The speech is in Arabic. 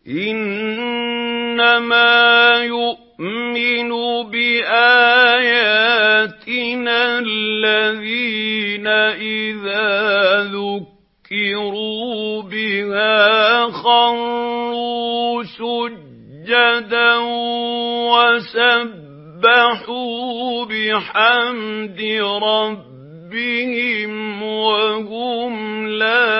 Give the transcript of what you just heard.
إِنَّمَا يُؤْمِنُ بِآيَاتِنَا الَّذِينَ إِذَا ذُكِّرُوا بِهَا خَرُّوا سُجَّدًا وَسَبَّحُوا بِحَمْدِ رَبِّهِمْ وَهُمْ لَا